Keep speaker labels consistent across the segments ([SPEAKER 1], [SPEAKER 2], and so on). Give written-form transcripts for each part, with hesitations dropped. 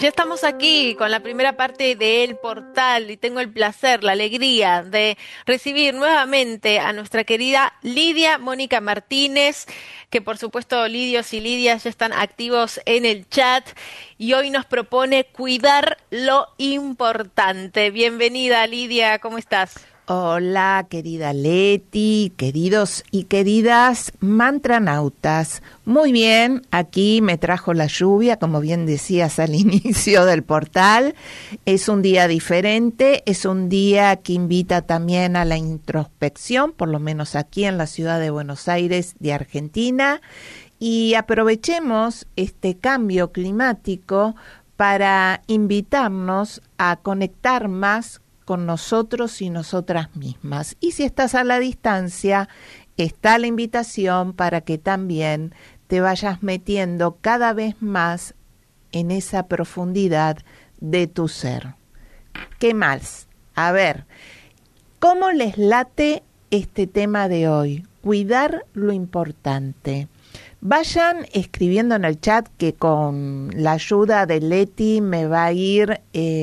[SPEAKER 1] Ya estamos aquí con la primera parte de El Portal y tengo el placer, la alegría de recibir nuevamente a nuestra querida Lidia Mónica Martínez, que por supuesto Lidios y Lidias ya están activos en el chat y hoy nos propone cuidar lo importante. Bienvenida Lidia, ¿cómo estás?
[SPEAKER 2] Hola, querida Leti, queridos y queridas mantranautas. Muy bien, aquí me trajo la lluvia, como bien decías al inicio del portal. Es un día diferente, es un día que invita también a la introspección, por lo menos aquí en la ciudad de Buenos Aires, de Argentina. Y aprovechemos este cambio climático para invitarnos a conectar más con nosotros y nosotras mismas. Y si estás a la distancia, está la invitación para que también te vayas metiendo cada vez más en esa profundidad de tu ser. ¿Qué más? A ver, ¿cómo les late este tema de hoy? Cuidar lo importante. Vayan escribiendo en el chat que con la ayuda de Leti me va a ir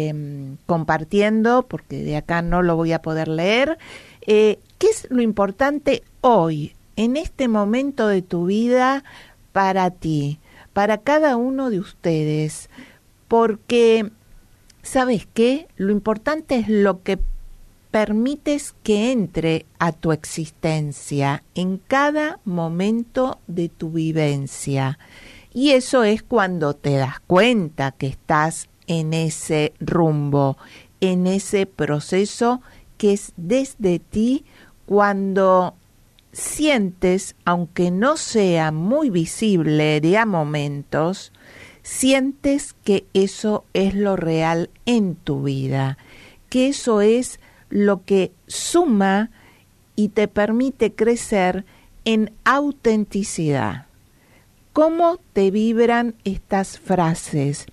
[SPEAKER 2] compartiendo, porque de acá no lo voy a poder leer. ¿Qué es lo importante hoy, en este momento de tu vida, para ti, para cada uno de ustedes? Porque, ¿sabes qué? Lo importante es lo que permites que entre a tu existencia en cada momento de tu vivencia. Y eso es cuando te das cuenta que estás en ese rumbo, en ese proceso que es desde ti, cuando sientes, aunque no sea muy visible de a momentos, sientes que eso es lo real en tu vida, que eso es lo que suma y te permite crecer en autenticidad. ¿Cómo te vibran estas frases?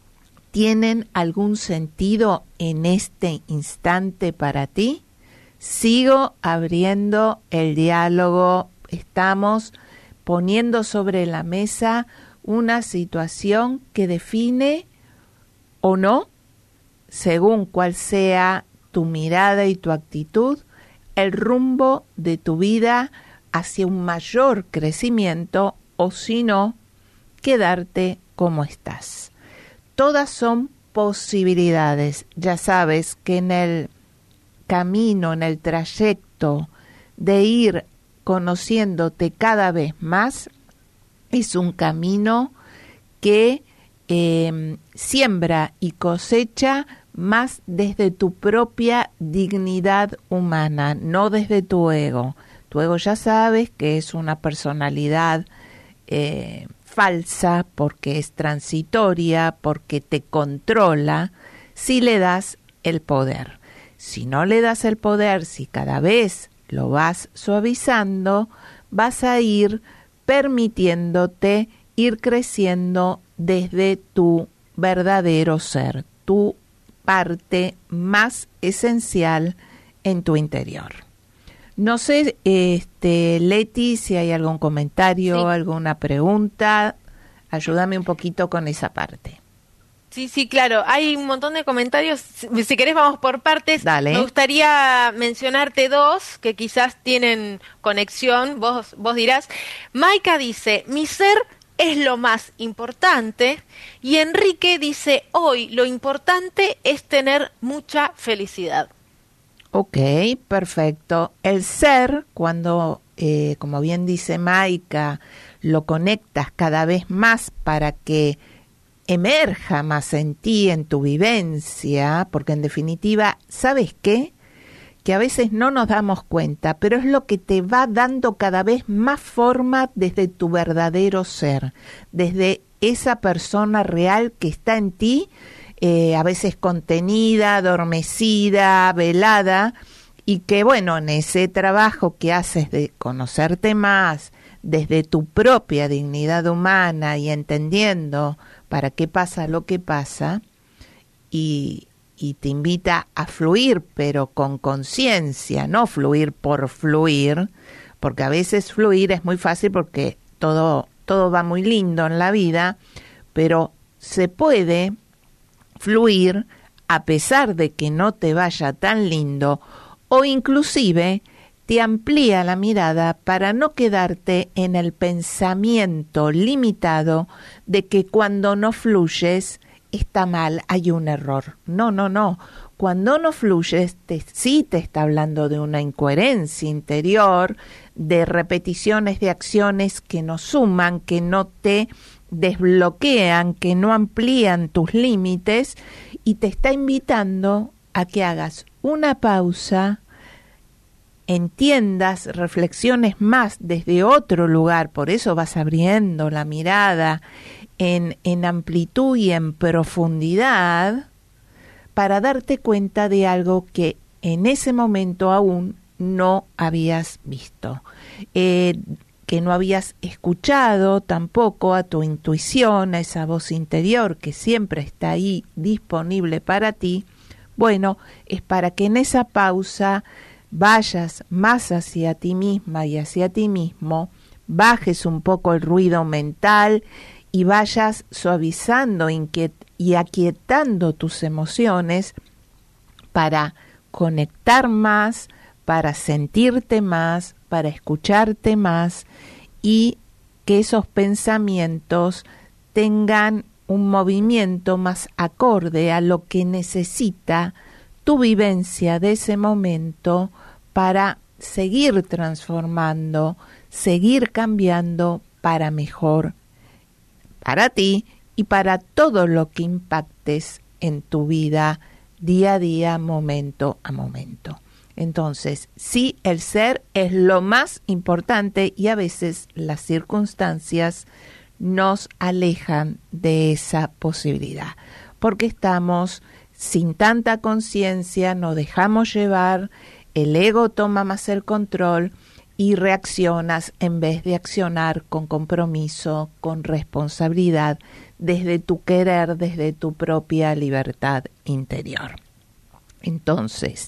[SPEAKER 2] ¿Tienen algún sentido en este instante para ti? Sigo abriendo el diálogo. Estamos poniendo sobre la mesa una situación que define o no, según cuál sea tu mirada y tu actitud, el rumbo de tu vida hacia un mayor crecimiento o si no, quedarte como estás. Todas son posibilidades. Ya sabes que en el camino, en el trayecto de ir conociéndote cada vez más, es un camino que siembra y cosecha más desde tu propia dignidad humana, no desde tu ego. Tu ego ya sabes que es una personalidad falsa porque es transitoria, porque te controla, si le das el poder. Si no le das el poder, si cada vez lo vas suavizando, vas a ir permitiéndote ir creciendo desde tu verdadero ser, tu parte más esencial en tu interior. No sé, Leti, si hay algún comentario, sí, alguna pregunta, ayúdame un poquito con esa parte.
[SPEAKER 1] Sí, claro, hay un montón de comentarios, si querés vamos por partes.
[SPEAKER 2] Dale.
[SPEAKER 1] Me gustaría mencionarte dos que quizás tienen conexión, vos dirás. Maika dice, mi ser es lo más importante, y Enrique dice, hoy lo importante es tener mucha felicidad.
[SPEAKER 2] Ok, perfecto. El ser, cuando, como bien dice Maika, lo conectas cada vez más para que emerja más en ti, en tu vivencia, porque en definitiva, ¿sabes qué? Que a veces no nos damos cuenta, pero es lo que te va dando cada vez más forma desde tu verdadero ser, desde esa persona real que está en ti, a veces contenida, adormecida, velada, y que bueno, en ese trabajo que haces de conocerte más desde tu propia dignidad humana y entendiendo para qué pasa lo que pasa, y te invita a fluir, pero con conciencia, no fluir por fluir, porque a veces fluir es muy fácil porque todo va muy lindo en la vida, pero se puede fluir a pesar de que no te vaya tan lindo, o inclusive te amplía la mirada para no quedarte en el pensamiento limitado de que cuando no fluyes está mal, hay un error. No, no, no. Cuando no fluyes, sí te está hablando de una incoherencia interior, de repeticiones de acciones que no suman, que no te desbloquean, que no amplían tus límites, y te está invitando a que hagas una pausa, entiendas, reflexiones más desde otro lugar. Por eso vas abriendo la mirada en amplitud y en profundidad, para darte cuenta de algo que en ese momento aún no habías visto, que no habías escuchado tampoco a tu intuición, a esa voz interior que siempre está ahí disponible para ti. Bueno, es para que en esa pausa vayas más hacia ti misma y hacia ti mismo, bajes un poco el ruido mental y vayas suavizando y aquietando tus emociones para conectar más, para sentirte más, para escucharte más, y que esos pensamientos tengan un movimiento más acorde a lo que necesita tu vivencia de ese momento para seguir transformando, seguir cambiando para mejor, para ti y para todo lo que impactes en tu vida día a día, momento a momento. Entonces, sí, el ser es lo más importante, y a veces las circunstancias nos alejan de esa posibilidad, porque estamos sin tanta conciencia, nos dejamos llevar, el ego toma más el control y reaccionas en vez de accionar con compromiso, con responsabilidad, desde tu querer, desde tu propia libertad interior. Entonces,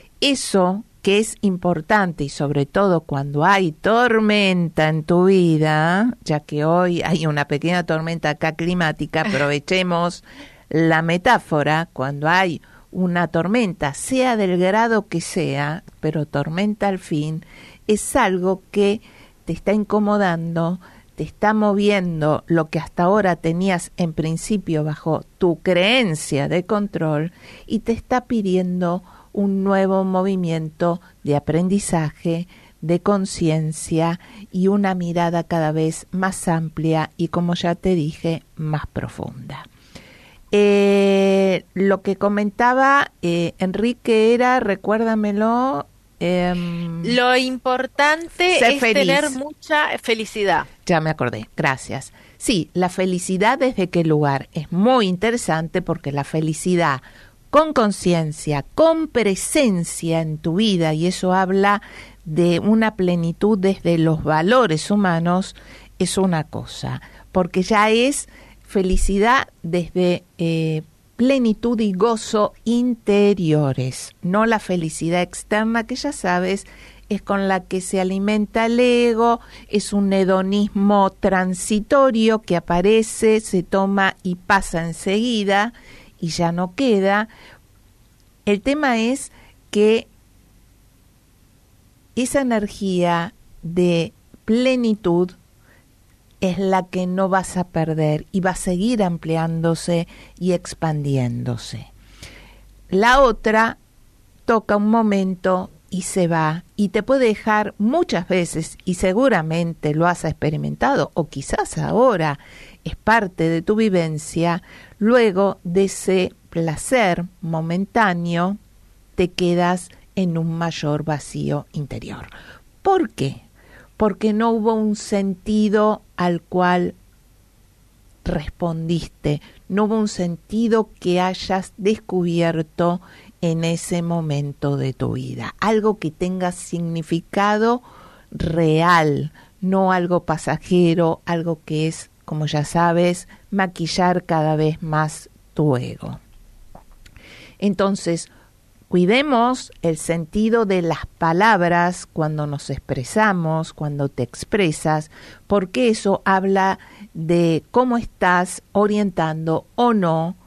[SPEAKER 2] eso que es importante, y sobre todo cuando hay tormenta en tu vida, ya que hoy hay una pequeña tormenta acá climática, aprovechemos la metáfora, cuando hay una tormenta, sea del grado que sea, pero tormenta al fin, es algo que te está incomodando, te está moviendo lo que hasta ahora tenías en principio bajo tu creencia de control, y te está pidiendo un nuevo movimiento de aprendizaje, de conciencia y una mirada cada vez más amplia y, como ya te dije, más profunda. Lo que comentaba Enrique era, recuérdamelo.
[SPEAKER 1] Lo importante es
[SPEAKER 2] feliz.
[SPEAKER 1] Tener mucha felicidad.
[SPEAKER 2] Ya me acordé, gracias. Sí, la felicidad, ¿desde qué lugar? Es muy interesante, porque la felicidad con conciencia, con presencia en tu vida, y eso habla de una plenitud desde los valores humanos, es una cosa, porque ya es felicidad desde plenitud y gozo interiores, no la felicidad externa, que ya sabes es con la que se alimenta el ego, es un hedonismo transitorio que aparece, se toma y pasa enseguida y ya no queda. El tema es que esa energía de plenitud es la que no vas a perder y va a seguir ampliándose y expandiéndose. La otra toca un momento y se va, y te puede dejar muchas veces, y seguramente lo has experimentado, o quizás ahora es parte de tu vivencia. Luego de ese placer momentáneo te quedas en un mayor vacío interior. ¿Por qué? Porque no hubo un sentido al cual respondiste, no hubo un sentido que hayas descubierto en ese momento de tu vida, algo que tenga significado real, no algo pasajero, algo que es, como ya sabes, maquillar cada vez más tu ego. Entonces, cuidemos el sentido de las palabras cuando nos expresamos, cuando te expresas, porque eso habla de cómo estás orientando o no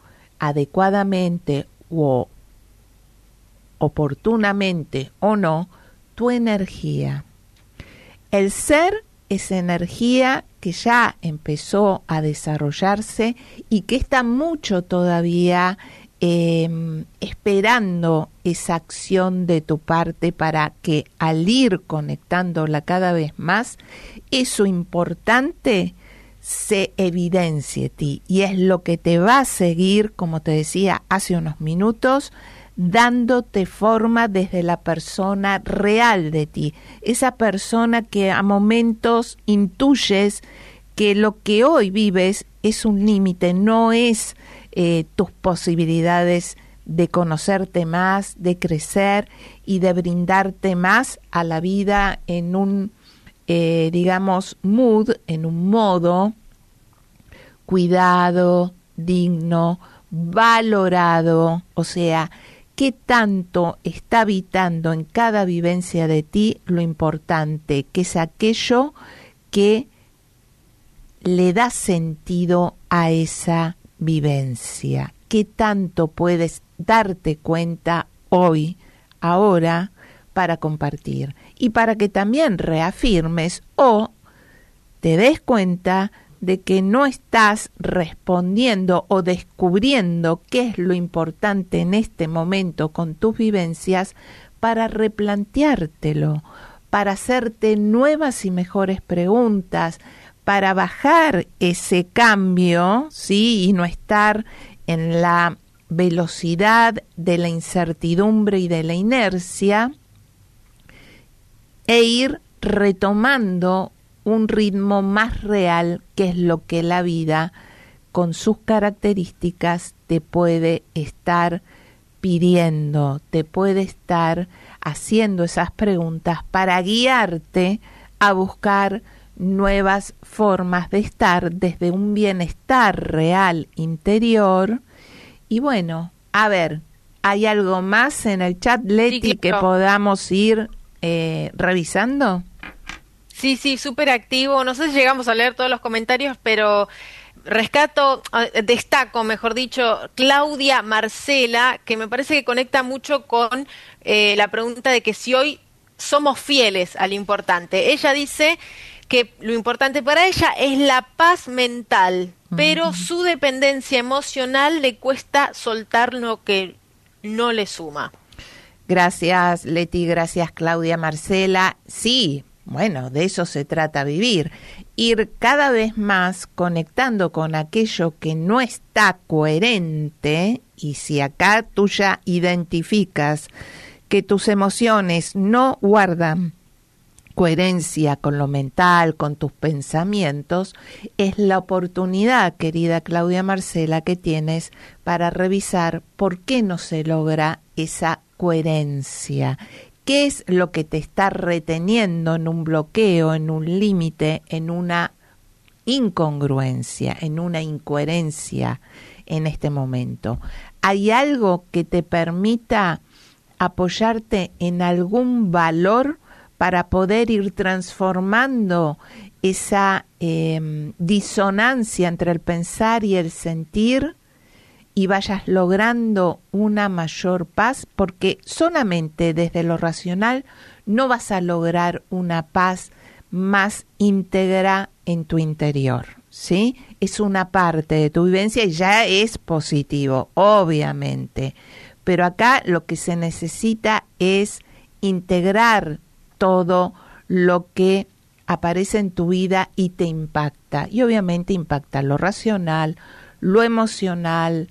[SPEAKER 2] adecuadamente o oportunamente o no tu energía. El ser es energía que ya empezó a desarrollarse y que está mucho todavía esperando esa acción de tu parte para que al ir conectándola cada vez más, eso importante se evidencie en ti, y es lo que te va a seguir, como te decía hace unos minutos, dándote forma desde la persona real de ti, esa persona que a momentos intuyes que lo que hoy vives es un límite, no es tus posibilidades de conocerte más, de crecer y de brindarte más a la vida en un, digamos, mood, en un modo cuidado, digno, valorado, o sea, qué tanto está habitando en cada vivencia de ti lo importante, que es aquello que le da sentido a esa vivencia, qué tanto puedes darte cuenta hoy, ahora, para compartir y para que también reafirmes o te des cuenta de que no estás respondiendo o descubriendo qué es lo importante en este momento con tus vivencias para replanteártelo, para hacerte nuevas y mejores preguntas, para bajar ese cambio, ¿sí? Y no estar en la velocidad de la incertidumbre y de la inercia, e ir retomando un ritmo más real, que es lo que la vida, con sus características, te puede estar pidiendo, te puede estar haciendo esas preguntas para guiarte a buscar nuevas formas de estar desde un bienestar real interior. Y bueno, a ver, ¿hay algo más en el chat, Leti,
[SPEAKER 1] Sí,
[SPEAKER 2] que
[SPEAKER 1] claro,
[SPEAKER 2] podamos ir revisando?
[SPEAKER 1] sí, súper activo. No sé si llegamos a leer todos los comentarios, pero destaco, mejor dicho, Claudia Marcela, que me parece que conecta mucho con la pregunta de que si hoy somos fieles a lo importante. Ella dice que lo importante para ella es la paz mental, pero su dependencia emocional le cuesta soltar lo que no le suma.
[SPEAKER 2] Gracias, Leti, gracias, Claudia Marcela. Sí, bueno, de eso se trata vivir. Ir cada vez más conectando con aquello que no está coherente, y si acá tú ya identificas que tus emociones no guardan coherencia con lo mental, con tus pensamientos, es la oportunidad, querida Claudia Marcela, que tienes para revisar por qué no se logra esa coherencia. ¿Qué es lo que te está reteniendo en un bloqueo, en un límite, en una incongruencia, en una incoherencia en este momento? ¿Hay algo que te permita apoyarte en algún valor para poder ir transformando esa disonancia entre el pensar y el sentir, y vayas logrando una mayor paz? Porque solamente desde lo racional no vas a lograr una paz más íntegra en tu interior, ¿sí? Es una parte de tu vivencia y ya es positivo, obviamente, pero acá lo que se necesita es integrar todo lo que aparece en tu vida y te impacta, y obviamente impacta lo racional, lo emocional,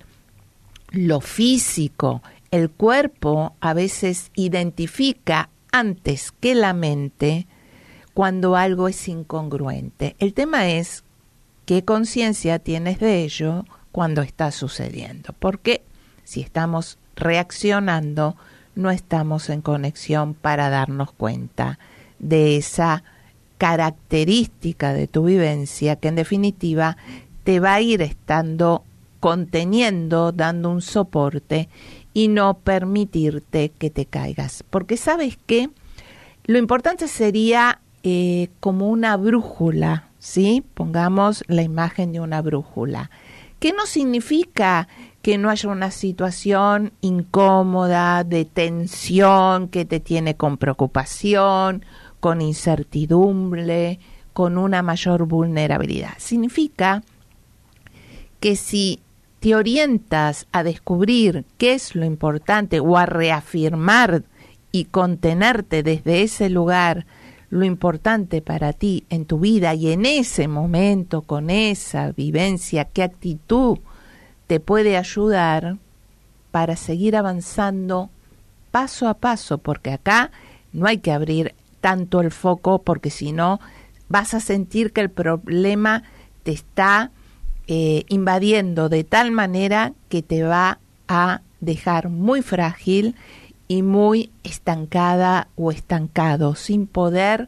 [SPEAKER 2] lo físico. El cuerpo a veces identifica antes que la mente cuando algo es incongruente. El tema es qué conciencia tienes de ello cuando está sucediendo, porque si estamos reaccionando, no estamos en conexión para darnos cuenta de esa característica de tu vivencia que en definitiva te va a ir estando conteniendo, dando un soporte y no permitirte que te caigas. Porque ¿sabes qué? Lo importante sería como una brújula, ¿sí? Pongamos la imagen de una brújula que no significa que no haya una situación incómoda, de tensión, que te tiene con preocupación, con incertidumbre, con una mayor vulnerabilidad. Significa que si te orientas a descubrir qué es lo importante o a reafirmar y contenerte desde ese lugar lo importante para ti en tu vida y en ese momento, con esa vivencia, qué actitud te puede ayudar para seguir avanzando paso a paso, porque acá no hay que abrir tanto el foco, porque si no vas a sentir que el problema te está invadiendo de tal manera que te va a dejar muy frágil y muy estancada o estancado, sin poder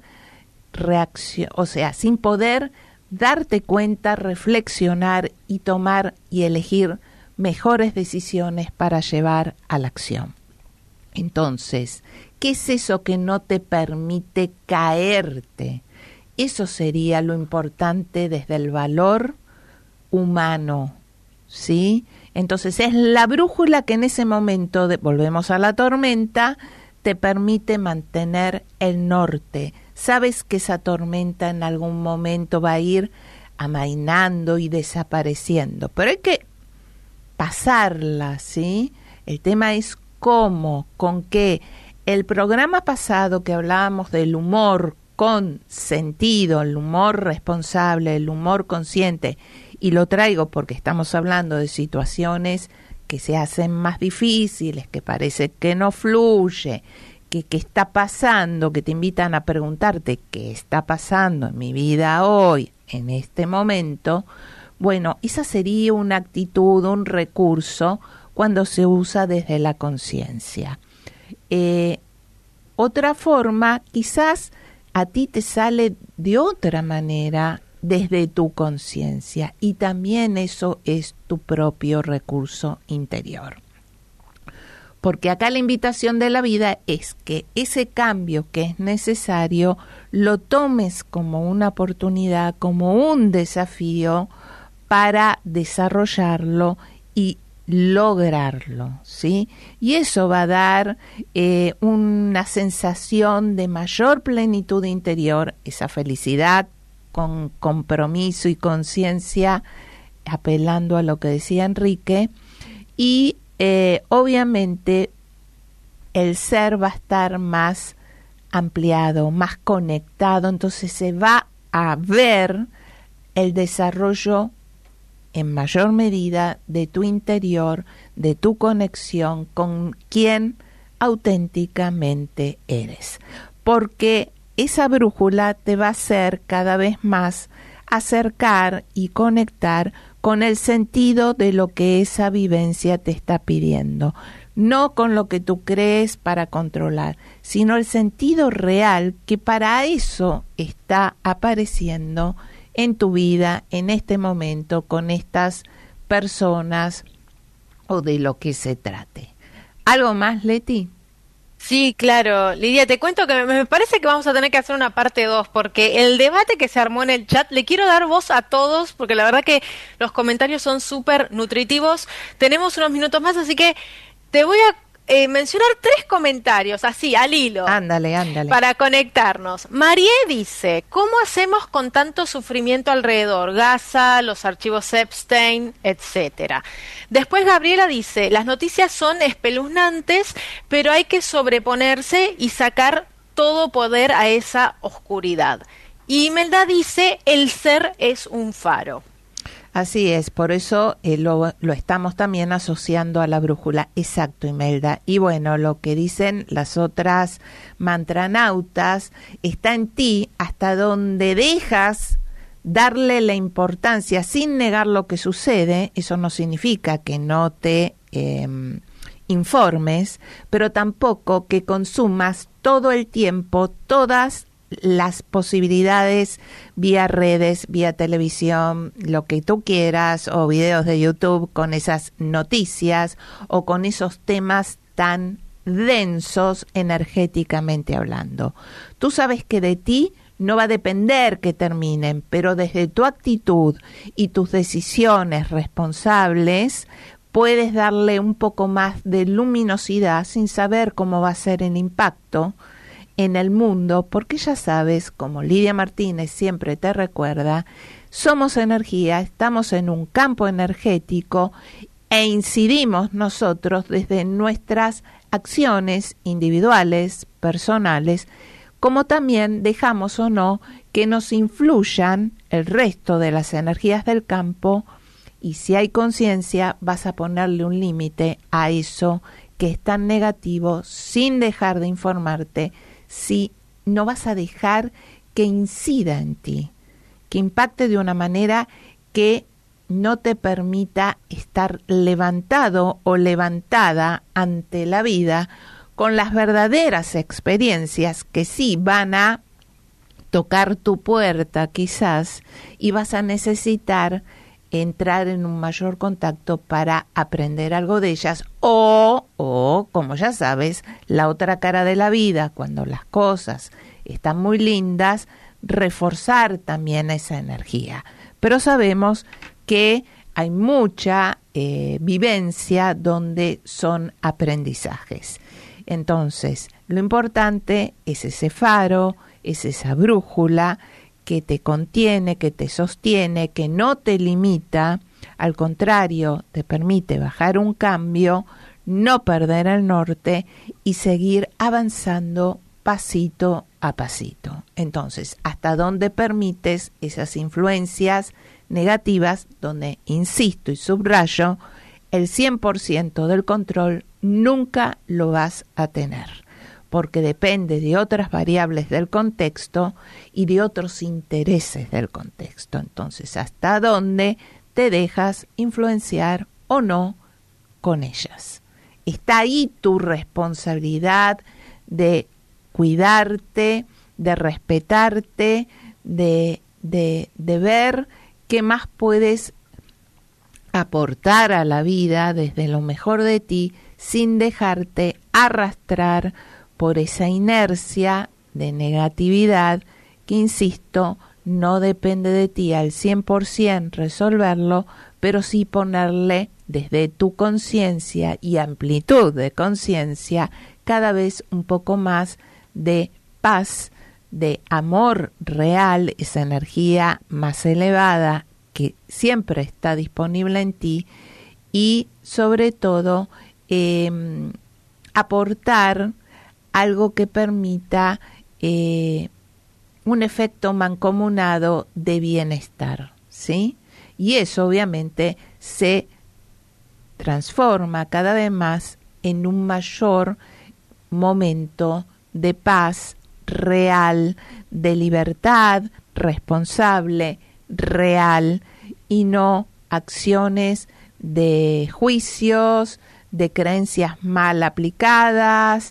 [SPEAKER 2] sin poder darte cuenta, reflexionar y tomar y elegir mejores decisiones para llevar a la acción. Entonces, ¿qué es eso que no te permite caerte? Eso sería lo importante desde el valor humano, ¿sí? Entonces es la brújula que en ese momento, volvemos a la tormenta, te permite mantener el norte. Sabes que esa tormenta en algún momento va a ir amainando y desapareciendo, pero hay que pasarla, ¿sí? El tema es cómo, con qué. El programa pasado que hablábamos del humor con sentido, el humor responsable, el humor consciente, y lo traigo porque estamos hablando de situaciones que se hacen más difíciles, que parece que no fluye, que está pasando, que te invitan a preguntarte qué está pasando en mi vida hoy, en este momento. Bueno, esa sería una actitud, un recurso cuando se usa desde la conciencia. Otra forma, quizás a ti te sale de otra manera desde tu conciencia, y también eso es tu propio recurso interior. Porque acá la invitación de la vida es que ese cambio que es necesario lo tomes como una oportunidad, como un desafío para desarrollarlo y lograrlo, ¿sí? Y eso va a dar una sensación de mayor plenitud interior, esa felicidad con compromiso y conciencia, apelando a lo que decía Enrique, y obviamente el ser va a estar más ampliado, más conectado, entonces se va a ver el desarrollo en mayor medida de tu interior, de tu conexión con quien auténticamente eres. Porque esa brújula te va a hacer cada vez más acercar y conectar con el sentido de lo que esa vivencia te está pidiendo. No con lo que tú crees para controlar, sino el sentido real que para eso está apareciendo en tu vida, en este momento, con estas personas o de lo que se trate. ¿Algo más, Leti?
[SPEAKER 1] Sí, claro. Lidia, te cuento que me parece que vamos a tener que hacer una parte 2, porque el debate que se armó en el chat, le quiero dar voz a todos, porque la verdad que los comentarios son súper nutritivos. Tenemos unos minutos más, así que te voy a mencionar 3 comentarios, así, al hilo.
[SPEAKER 2] Ándale.
[SPEAKER 1] Para conectarnos. Marie dice, ¿cómo hacemos con tanto sufrimiento alrededor? Gaza, los archivos Epstein, etcétera. Después Gabriela dice, las noticias son espeluznantes, pero hay que sobreponerse y sacar todo poder a esa oscuridad. Y Imelda dice, el ser es un faro.
[SPEAKER 2] Así es, por eso lo estamos también asociando a la brújula. Exacto, Imelda. Y bueno, lo que dicen las otras mantranautas está en ti, hasta donde dejas darle la importancia sin negar lo que sucede. Eso no significa que no te informes, pero tampoco que consumas todo el tiempo todas las posibilidades vía redes, vía televisión, lo que tú quieras, o videos de YouTube con esas noticias o con esos temas tan densos energéticamente hablando. Tú sabes que de ti no va a depender que terminen, pero desde tu actitud y tus decisiones responsables puedes darle un poco más de luminosidad sin saber cómo va a ser el impacto en el mundo, porque ya sabes, como Lidia Martínez siempre te recuerda, somos energía, estamos en un campo energético e incidimos nosotros desde nuestras acciones individuales, personales, como también dejamos o no que nos influyan el resto de las energías del campo, y si hay conciencia vas a ponerle un límite a eso que es tan negativo sin dejar de informarte, si no vas a dejar que incida en ti, que impacte de una manera que no te permita estar levantado o levantada ante la vida con las verdaderas experiencias que sí van a tocar tu puerta quizás, y vas a necesitar entrar en un mayor contacto para aprender algo de ellas, o como ya sabes, la otra cara de la vida, cuando las cosas están muy lindas, reforzar también esa energía. Pero sabemos que hay mucha vivencia donde son aprendizajes. Entonces, lo importante es ese faro, es esa brújula que te contiene, que te sostiene, que no te limita, al contrario, te permite bajar un cambio, no perder el norte y seguir avanzando pasito a pasito. Entonces, ¿hasta dónde permites esas influencias negativas? Donde, insisto y subrayo, el 100% del control nunca lo vas a tener, porque depende de otras variables del contexto y de otros intereses del contexto. Entonces, ¿hasta dónde te dejas influenciar o no con ellas? Está ahí tu responsabilidad de cuidarte, de respetarte, de ver qué más puedes aportar a la vida desde lo mejor de ti sin dejarte arrastrar por esa inercia de negatividad que, insisto, no depende de ti al 100% resolverlo, pero sí ponerle desde tu conciencia y amplitud de conciencia cada vez un poco más de paz, de amor real, esa energía más elevada que siempre está disponible en ti, y sobre todo aportar algo que permita un efecto mancomunado de bienestar, ¿sí? Y eso obviamente se transforma cada vez más en un mayor momento de paz real, de libertad responsable, real, y no acciones de juicios, de creencias mal aplicadas,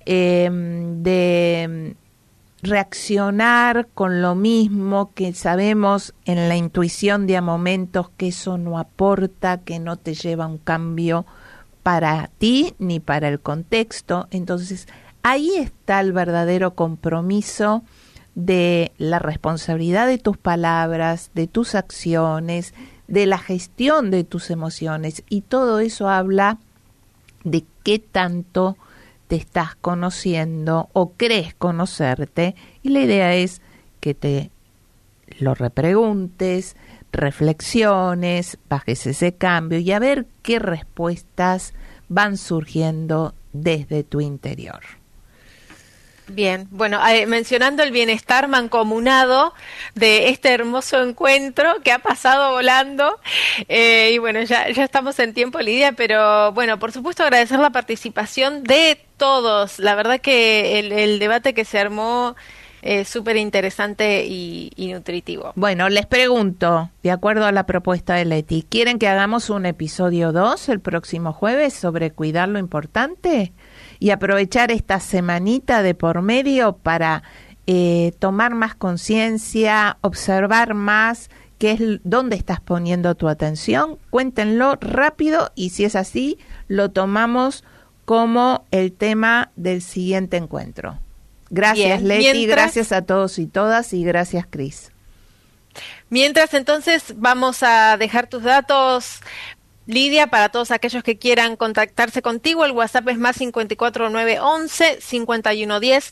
[SPEAKER 2] de reaccionar con lo mismo que sabemos en la intuición de a momentos que eso no aporta, que no te lleva a un cambio para ti ni para el contexto. Entonces, ahí está el verdadero compromiso de la responsabilidad de tus palabras, de tus acciones, de la gestión de tus emociones, y todo eso habla de qué tanto te estás conociendo o crees conocerte, y la idea es que te lo repreguntes, reflexiones, bajes ese cambio y a ver qué respuestas van surgiendo desde tu interior.
[SPEAKER 1] Bien, bueno, mencionando el bienestar mancomunado de este hermoso encuentro que ha pasado volando, y bueno, ya estamos en tiempo, Lidia, pero bueno, por supuesto agradecer la participación de todos. La verdad que el debate que se armó es súper interesante y nutritivo.
[SPEAKER 2] Bueno, les pregunto, de acuerdo a la propuesta de Leti, ¿quieren que hagamos un episodio 2 el próximo jueves sobre cuidar lo importante? Y aprovechar esta semanita de por medio para tomar más conciencia, observar más dónde estás poniendo tu atención. Cuéntenlo rápido, y si es así, lo tomamos como el tema del siguiente encuentro. Gracias,
[SPEAKER 1] Bien.
[SPEAKER 2] Leti, gracias a todos y todas, y gracias, Cris.
[SPEAKER 1] Mientras, entonces, vamos a dejar tus datos, Lidia, para todos aquellos que quieran contactarse contigo. El WhatsApp es más 54911 5110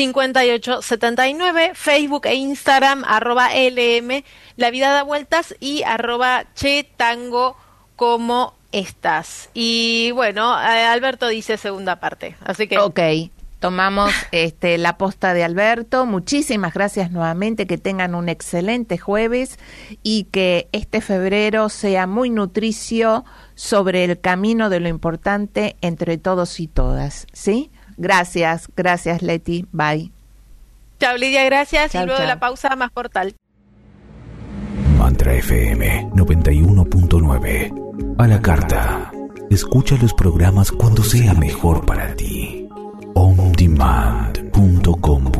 [SPEAKER 1] 5879, Facebook e Instagram @LM La Vida Da Vueltas y @CheTango como estás. Y bueno, Alberto dice segunda parte, así que...
[SPEAKER 2] Ok, tomamos la posta de Alberto. Muchísimas gracias nuevamente, que tengan un excelente jueves y que este febrero sea muy nutricio sobre el camino de lo importante entre todos y todas, ¿sí? Gracias Leti, bye.
[SPEAKER 1] Chao Lidia, gracias.
[SPEAKER 2] Chau,
[SPEAKER 1] y luego
[SPEAKER 2] chau.
[SPEAKER 1] de la pausa, más Portal.
[SPEAKER 3] Mantra FM 91.9. A la carta. Escucha los programas cuando sea mejor para ti. ondemand.com